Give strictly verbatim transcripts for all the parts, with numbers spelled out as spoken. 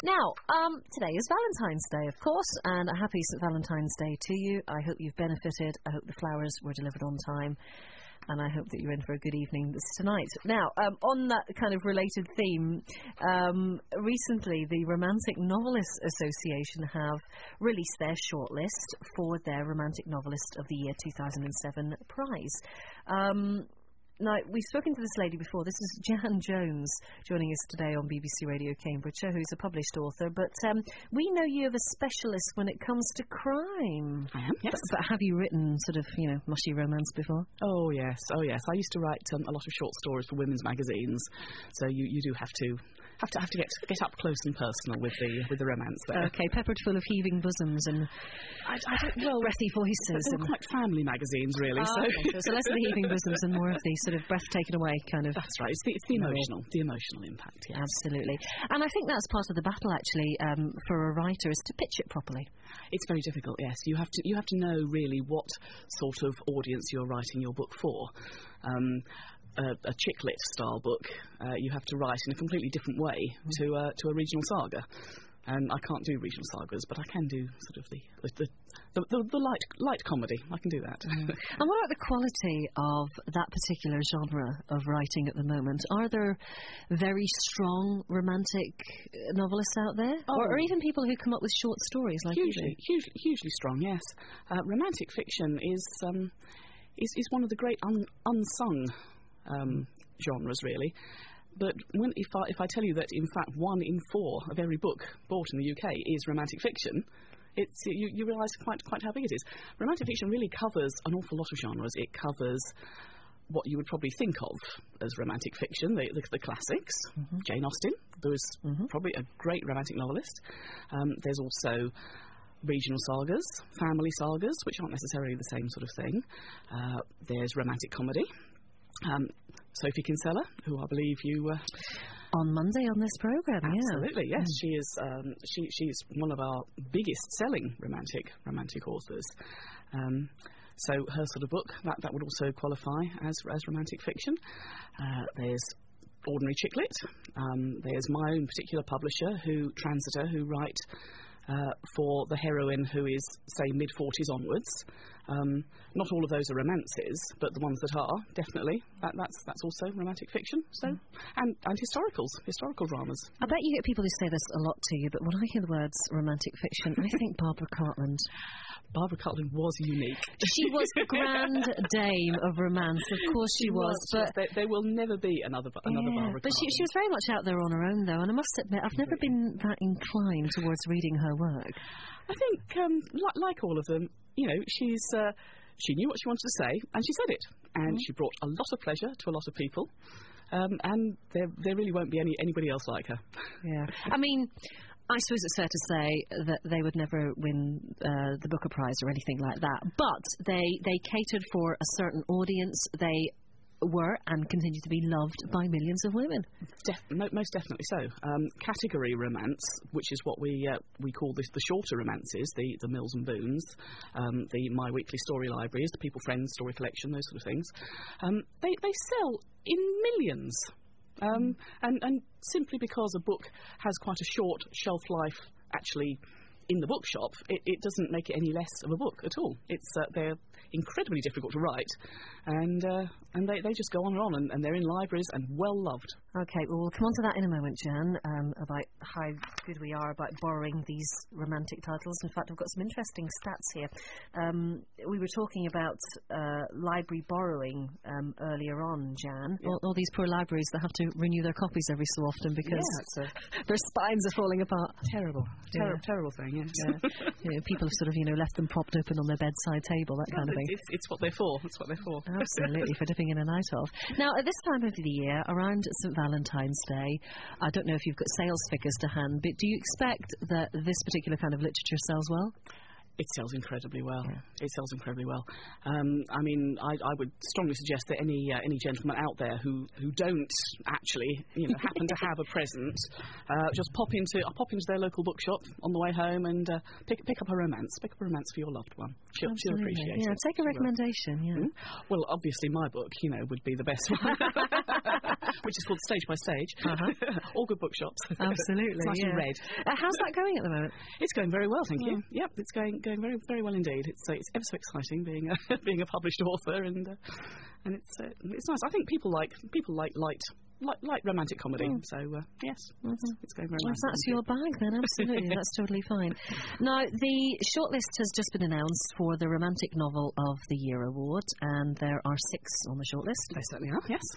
Now, um, today is Valentine's Day, of course, and a happy Saint Valentine's Day to you. I hope you've benefited. I hope the flowers were delivered on time. And I hope that you're in for a good evening this tonight. Now, um, on that kind of related theme, um, recently the Romantic Novelists Association have released their shortlist for their Romantic Novelist of the Year two thousand seven prize. Um... Now, we've spoken to this lady before. This is Jan Jones joining us today on B B C Radio Cambridgeshire, who's a published author. But um, we know you as a specialist when it comes to crime. I am, yes. But, but have you written sort of, you know, mushy romance before? Oh, yes. Oh, yes. I used to write um, a lot of short stories for women's magazines. So you, you do have to have to have to get get up close and personal with the with the romance there. Okay, peppered full of heaving bosoms and I, I don't, well, breathy voices. They were quite family magazines, really. Oh, so. Okay. so less of the heaving bosoms and more of the sort of breath taken away kind of. That's right. It's the, it's the emotional, the emotional impact. Yes. Absolutely. And I think that's part of the battle, actually, um, for a writer, is to pitch it properly. It's very difficult. Yes, you have to you have to know really what sort of audience you're writing your book for. Um, A, a chick lit style book, uh, you have to write in a completely different way mm. to uh, to a regional saga. And I can't do regional sagas, but I can do sort of the the, the, the, the light light comedy. I can do that. Mm. And what about the quality of that particular genre of writing at the moment? Are there very strong romantic novelists out there? Oh. Or, or even people who come up with short stories like hugely, you do? Hugely, hugely strong, yes. Uh, romantic fiction is, um, is, is one of the great un, unsung Um, genres, really. But when, if, I, if I tell you that, in fact, one in four of every book bought in the U K is romantic fiction, it's, you, you realise quite, quite how big it is. Romantic fiction really covers an awful lot of genres. It covers what you would probably think of as romantic fiction, the, the, the classics. Mm-hmm. Jane Austen, who was mm-hmm. probably a great romantic novelist. Um, there's also regional sagas, family sagas, which aren't necessarily the same sort of thing. Uh, there's romantic comedy. Um, Sophie Kinsella, who I believe you uh, on Monday on this programme, yeah. Absolutely, yes. Mm. She is. Um, she she's one of our biggest-selling romantic romantic authors. Um, so her sort of book that, that would also qualify as as romantic fiction. Uh, there's ordinary chick lit. Um, there's my own particular publisher, who Transitor, who write uh, for the heroine who is, say, mid forties onwards. Um, not all of those are romances, but the ones that are, definitely, that, that's that's also romantic fiction. So, mm. and, and historicals, historical dramas. I bet you get people who say this a lot to you, but when I hear the words romantic fiction, I think Barbara Cartland. Barbara Cartland was unique. She was the grand dame of romance, of course she, she was. was. But there, there will never be another another yeah, Barbara But she, she was very much out there on her own, though, and I must admit, I've never been that inclined towards reading her work. I think, um, like, like all of them, you know, she's uh, she knew what she wanted to say, and she said it, and mm. she brought a lot of pleasure to a lot of people, um, and there there really won't be any anybody else like her. Yeah, I mean, I suppose it's fair to say that they would never win uh, the Booker Prize or anything like that, but they they catered for a certain audience. They were and continue to be loved by millions of women. Def- most definitely so. Um, category romance, which is what we uh, we call this, the shorter romances, the, the Mills and Boons, um, the My Weekly Story Libraries, the People Friends Story Collection, those sort of things. Um, they, they sell in millions. Um, and, and simply because a book has quite a short shelf life, actually, in the bookshop, it, it doesn't make it any less of a book at all. It's uh, they're incredibly difficult to write, and uh, and they, they just go on and on, and, and they're in libraries and well loved. Okay, well, we'll come on to that in a moment, Jan, um, about how good we are about borrowing these romantic titles. In fact, I've got some interesting stats here. Um, we were talking about uh, library borrowing um, earlier on, Jan. Yeah. All, all these poor libraries that have to renew their copies every so often because yeah, a... their spines are falling apart. Terrible, yeah. Ter- terrible thing. Yes. Yeah. You know, people have sort of, you know, left them propped open on their bedside table, that well, kind of thing. It's, it's what they're for. It's what they're for. Absolutely, for dipping in and out of. Now, at this time of the year, around Saint Valentine's Day, I don't know if you've got sales figures to hand, but do you expect that this particular kind of literature sells well? It sells incredibly well. Yeah. It sells incredibly well. Um, I mean, I, I would strongly suggest that any uh, any gentleman out there who, who don't actually, you know, happen to have a present, uh, just pop into uh, pop into their local bookshop on the way home and uh, pick pick up a romance. Pick up a romance for your loved one. She'll, she'll appreciate yeah, it. take a recommendation. Yeah. Mm-hmm. Well, obviously, my book, you know, would be the best one, which is called Stage by Stage. Uh-huh. All good bookshops. Absolutely. It's nice yeah. and red. Uh, how's that going at the moment? It's going very well, thank Yeah. you. Yep, it's going going very very well indeed. It's uh, it's ever so exciting being a being a published author, and uh, and it's uh, it's nice. I think people like people like light. Light, light romantic comedy, mm. so uh, yes, mm-hmm. it's, it's going very well. nice. If that's your bag, then absolutely, that's totally fine. Now, the shortlist has just been announced for the Romantic Novel of the Year award, and there are six on the shortlist. They certainly are, yes.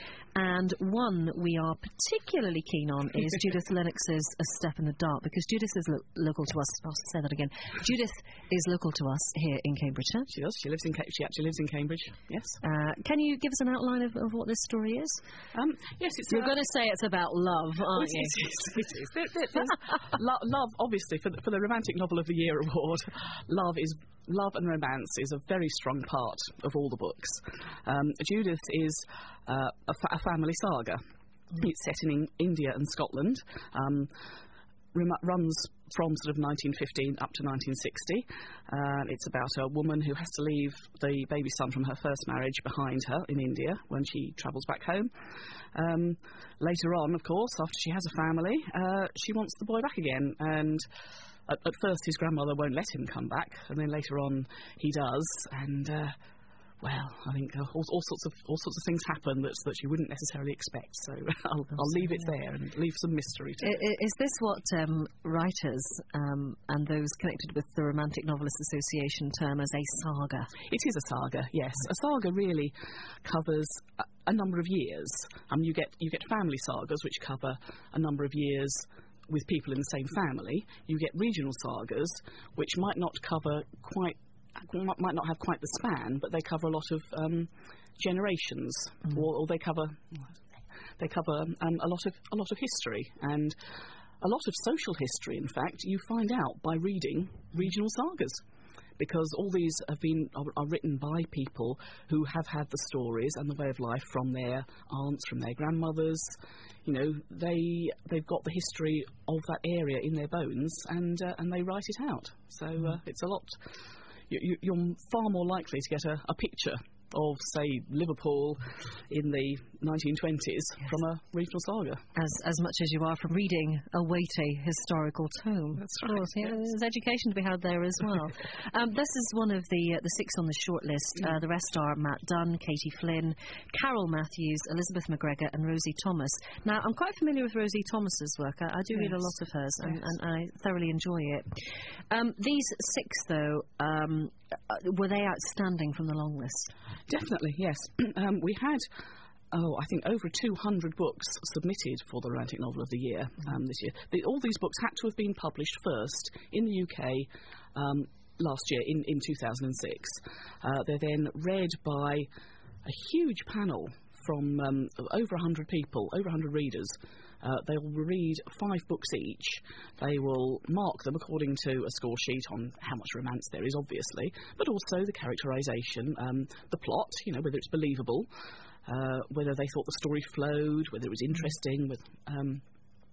And one we are particularly keen on is Judith Lennox's A Step in the Dark, because Judith is lo- local to us. I'll say that again. Judith is local to us here in Cambridgeshire. She does. She lives in. Ca- she actually lives in Cambridge. Yes. Uh, can you give us an outline of, of what this story is? Um, yes, it's. You're uh, going to say it's about love, aren't it you? Is, it is. There, there, there's lo- love, obviously, for the, for the Romantic Novel of the Year award. Love is. Love and romance is a very strong part of all the books. Um, Judith is uh, a, fa- a family saga. Mm. It's set in India and Scotland. Um, rem- runs from sort of nineteen fifteen up to nineteen sixty. Uh, it's about a woman who has to leave the baby son from her first marriage behind her in India when she travels back home. Um, later on, of course, after she has a family, uh, she wants the boy back again, and At, at first, his grandmother won't let him come back, and then later on, he does. And uh, well, I think uh, all, all sorts of all sorts of things happen that that you wouldn't necessarily expect. So I'll, I'll leave it there and leave some mystery to it. Is this what um, writers um, and those connected with the Romantic Novelists Association term as a saga? It is a saga, yes. A saga really covers a, a number of years. Um, you get you get family sagas which cover a number of years with people in the same family. You get regional sagas, which might not cover quite, might not have quite the span, but they cover a lot of um, generations, mm. or, or they cover, they cover um, a lot of a lot of history and a lot of social history. In fact, you find out by reading regional sagas, because all these have been are, are written by people who have had the stories and the way of life from their aunts, from their grandmothers. You know, they they've got the history of that area in their bones, and uh, and they write it out. So uh, it's a lot. You, you, you're far more likely to get a, a picture of, say, Liverpool in the nineteen twenties yes. from a regional saga. As as much as you are from reading a weighty historical tome. That's of right. course, yeah, yes. There's education to be had there as well. um, this is one of the uh, the six on the shortlist. Mm. Uh, the rest are Matt Dunn, Katie Flynn, Carol Matthews, Elizabeth McGregor and Rosie Thomas. Now, I'm quite familiar with Rosie Thomas's work. I, I do yes. read a lot of hers, and, yes. and I thoroughly enjoy it. Um, these six, though, um, were they outstanding from the long list? Definitely, yes. um, we had, oh, I think over two hundred books submitted for the Romantic Novel of the Year um, this year. The, all these books had to have been published first in the U K um, last year, in, in two thousand six. Uh, they're then read by a huge panel from um, over one hundred people, over one hundred readers. Uh, they will read five books each. They will mark them according to a score sheet on how much romance there is, obviously, but also the characterisation, um, the plot, you know, whether it's believable, uh, whether they thought the story flowed, whether it was interesting. With, um,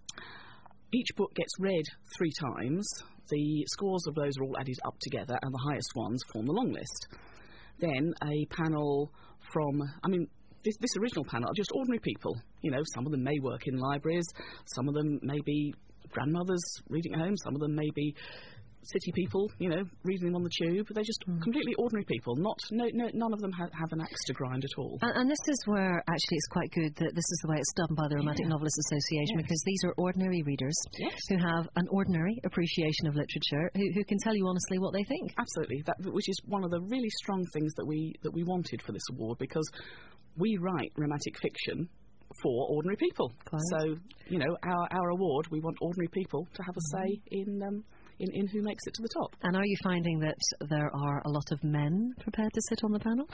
each book gets read three times. The scores of those are all added up together, and the highest ones form the long list. Then a panel from, I mean, This, this original panel are just ordinary people. You know, some of them may work in libraries, some of them may be grandmothers reading at home, some of them may be city people, you know, reading them on the tube. They're just mm. completely ordinary people. Not, no, no, none of them ha- have an axe to grind at all. And, and this is where, actually, it's quite good that this is the way it's done by the Romantic yeah. Novelists Association, yes. because these are ordinary readers yes. who have an ordinary appreciation of literature, who, who can tell you honestly what they think. Absolutely, that, which is one of the really strong things that we that we wanted for this award, because we write romantic fiction for ordinary people. Quite. So, you know, our, our award, we want ordinary people to have a say in um, in, in who makes it to the top. And are you finding that there are a lot of men prepared to sit on the panel?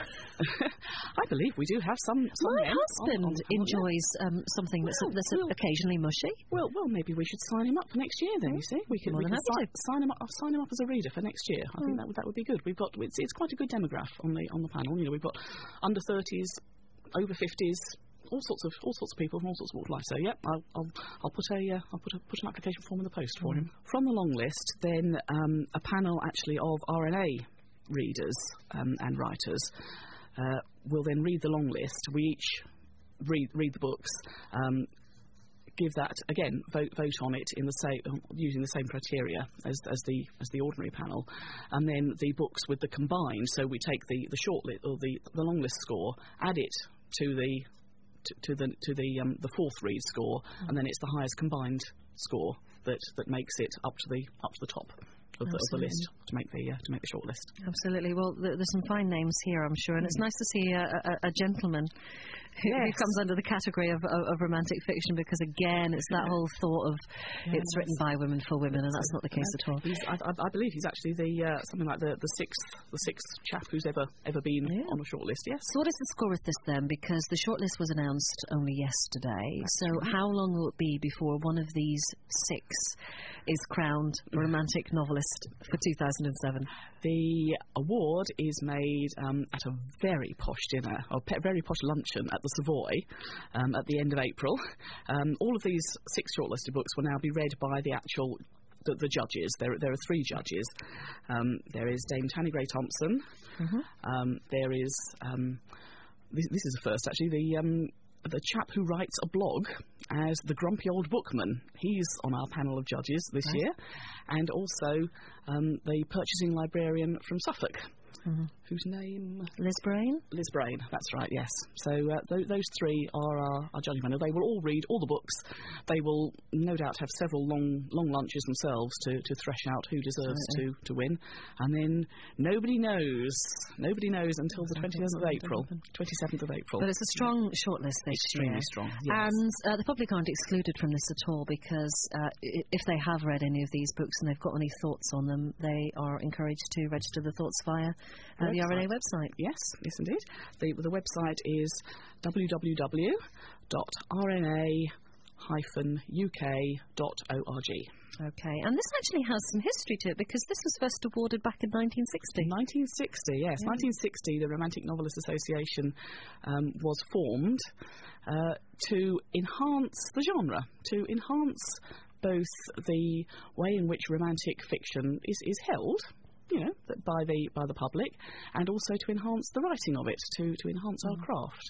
I believe we do have some. some My men husband on, on the panel, enjoys um, something that's, well, that's well, occasionally mushy. Well, well, maybe we should sign him up for next year. Then you see, we could, More we than could happy si- sign him up. I'll sign him up as a reader for next year. I think that would that would be good. We've got it's, it's quite a good demographic on the on the panel. You know, we've got under thirties, over fifties. All sorts of all sorts of people from all sorts of walks of life. So, yep, I'll I'll, I'll put a uh, I'll put a, put an application form in the post for him. From the long list, then um, a panel actually of R N A readers um, and writers uh, will then read the long list. We each read read the books. Um, give that again vote vote on it in the same using the same criteria as as the as the ordinary panel, and then the books with the combined. So we take the the short list or the the long list score, add it to the To, to the to the um, the fourth read score, mm. and then it's the highest combined score that, that makes it up to the up to the top of the, of the list to make the uh, to make the short list. Absolutely. Well, th- there's some fine names here, I'm sure, and mm. it's nice to see a, a, a gentleman who, yes. who comes under the category of, of, of romantic fiction, because again, it's that whole thought of yes. it's written by women for women, and that's not the case no, at all. He's, I, I believe he's actually the uh, something like the, the sixth the sixth chap who's ever ever been yeah. on a shortlist. Yes. So what is the score with this then? Because the shortlist was announced only yesterday. That's so true. How long will it be before one of these six is crowned a romantic novelist for two thousand seven? The award is made um, at a very posh dinner, or pe- very posh luncheon at the Savoy um, at the end of April. Um, all of these six shortlisted books will now be read by the actual the, the judges. There, there are three judges. Um, there is Dame Tanny Gray Thompson. Mm-hmm. Um, there is um, this, this is the first actually the. Um, the chap who writes a blog as the Grumpy Old Bookman. He's on our panel of judges this right. year. And also um, the purchasing librarian from Suffolk, mm-hmm. whose name... Liz Brain? Liz Brain, that's right, yes. So uh, th- those three are our, our judging panel. They will all read all the books. They will no doubt have several long long lunches themselves to, to thresh out who deserves to, to win. And then nobody knows, nobody knows until the twenty-seventh of April. twenty-seventh of April. But it's a strong shortlist this Extremely year. strong, yes. And uh, the public aren't excluded from this at all, because uh, if they have read any of these books and they've got any thoughts on them, they are encouraged to register the thoughts via uh, the R N A website. Yes, yes indeed. The, the website is w w w dot r n a dash u k dot org. Okay, and this actually has some history to it, because this was first awarded back in nineteen sixty. nineteen sixty, yes. Yeah. nineteen sixty, the Romantic Novelist Association um, was formed uh, to enhance the genre, to enhance both the way in which romantic fiction is, is held, you know, by the by the public, and also to enhance the writing of it, to, to enhance mm. our craft.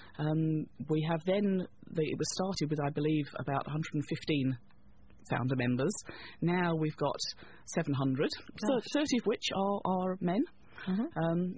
Um, we have then, the, it was started with, I believe, about one hundred fifteen founder members. Now we've got seven hundred, Gosh. thirty of which are, are men. Mm-hmm. Um,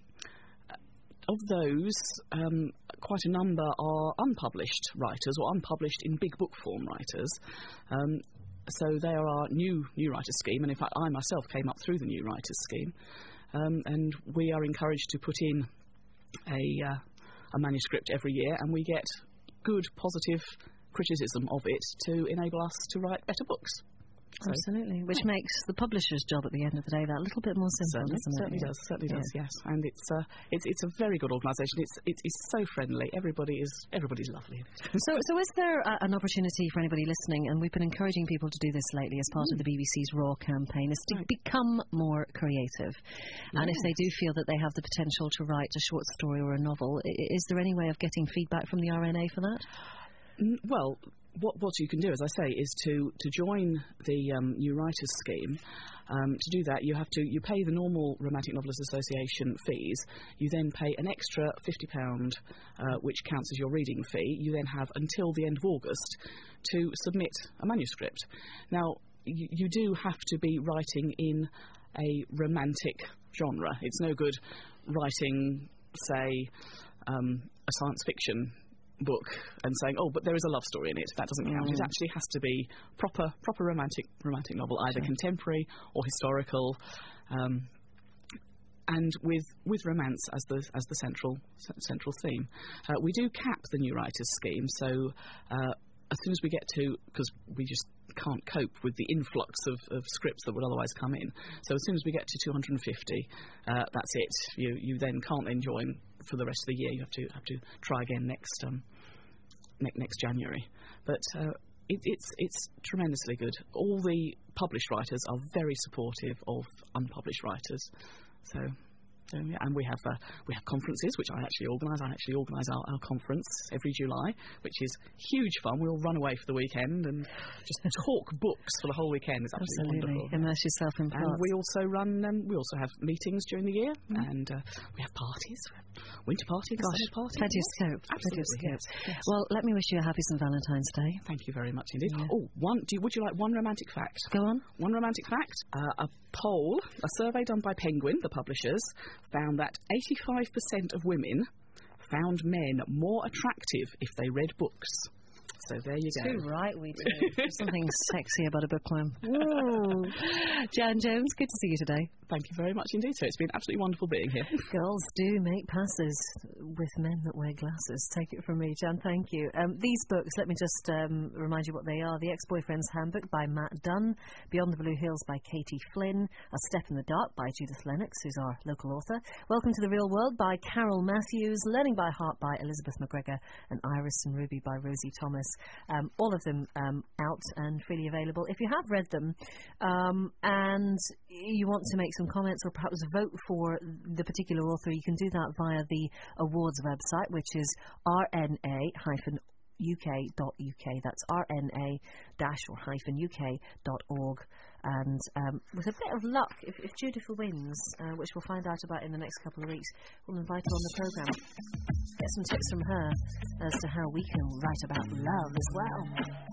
of those, um, quite a number are unpublished writers, or unpublished in big book form writers. Um, So they are our new new writers scheme, and in fact I myself came up through the new writers scheme, um, and we are encouraged to put in a, uh, a manuscript every year, and we get good, positive criticism of it to enable us to write better books. So, absolutely, which yeah. makes the publisher's job at the end of the day that little bit more simple, certainly, doesn't it? Certainly yeah. does, certainly yeah. does, yes. And it's uh, it's it's a very good organisation. It's, it's it's so friendly. Everybody is everybody's lovely. so so is there uh, an opportunity for anybody listening? And we've been encouraging people to do this lately as part mm. of the B B C's Raw campaign, is to right. become more creative. Yes. And if they do feel that they have the potential to write a short story or a novel, is there any way of getting feedback from the R N A for that? Mm, well. What, what you can do, as I say, is to, to join the um, New Writers Scheme. Um, to do that, you have to you pay the normal Romantic Novelist Association fees. You then pay an extra fifty pounds, uh, which counts as your reading fee. You then have until the end of August to submit a manuscript. Now, you, you do have to be writing in a romantic genre. It's no good writing, say, um, a science fiction book and saying, oh, but there is a love story in it. That doesn't count. Mm. It actually has to be proper proper romantic romantic novel, either sure. contemporary or historical, um, and with with romance as the as the central central theme. Uh, we do cap the New Writers Scheme, so uh, as soon as we get to, because we just can't cope with the influx of, of scripts that would otherwise come in. So as soon as we get to two hundred fifty, uh, that's it. You you then can't then join for the rest of the year. You have to have to try again next um ne- next January. But uh, it, it's it's tremendously good. All the published writers are very supportive of unpublished writers. So. So, yeah, and we have uh, we have conferences, which I actually organise. I actually organise our, our conference every July, which is huge fun. We all run away for the weekend and just talk books for the whole weekend. It's absolutely, absolutely wonderful. Immerse yourself in plot. And we also run. Um, we also have meetings during the year, mm. and uh, we have parties, we have winter parties, Gosh, summer parties. plenty of scope. Plenty of scope. Yes, yes. Well, let me wish you a happy Saint Valentine's Day. Thank you very much indeed. Yeah. Oh, one. Do you, would you like one romantic fact? Go on. One romantic fact. Uh, a poll, a survey done by Penguin, the publishers, found that eighty-five percent of women found men more attractive if they read books. So there you go. Too right we do. There's something sexy about a bookworm. Whoa. Jan Jones, good to see you today. Thank you very much indeed, sir. It's been absolutely wonderful being here. Girls do make passes with men that wear glasses. Take it from me, Jan, thank you. Um, these books, let me just um, remind you what they are. The Ex-Boyfriend's Handbook by Matt Dunn, Beyond the Blue Hills by Katie Flynn, A Step in the Dark by Judith Lennox, who's our local author, Welcome to the Real World by Carol Matthews, Learning by Heart by Elizabeth McGregor, and Iris and Ruby by Rosie Thomas. Um, all of them um, out and freely available. If you have read them um, and you want to make some comments or perhaps vote for the particular author, you can do that via the awards website, which is r n a dash u k dot u k. That's r n a dash or hyphen u k dot org. And um, with a bit of luck, if, if Judith wins, uh, which we'll find out about in the next couple of weeks, we'll invite her on the programme. Get some tips from her as to how we can write about love as well.